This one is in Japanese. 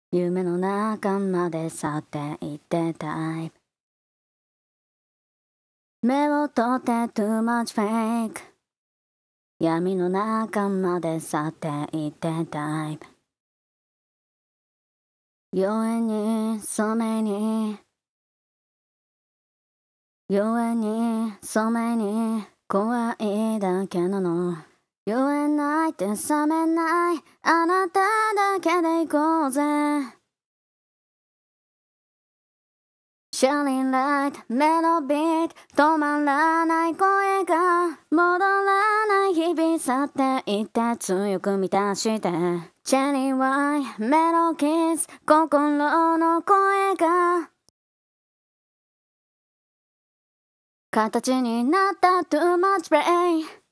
夢の中まで去っていってたい。目を閉って too much fake。 闇の中まで去っていってたい。妖艶に染めに妖艶に染めに怖いだけなの。酔えないって冷めないあなただけで行こうぜ。Shining light メロビート止まらない声が戻らない日々去っていって強く満たしてチェリーワインメロキス心の声が形になった too much pain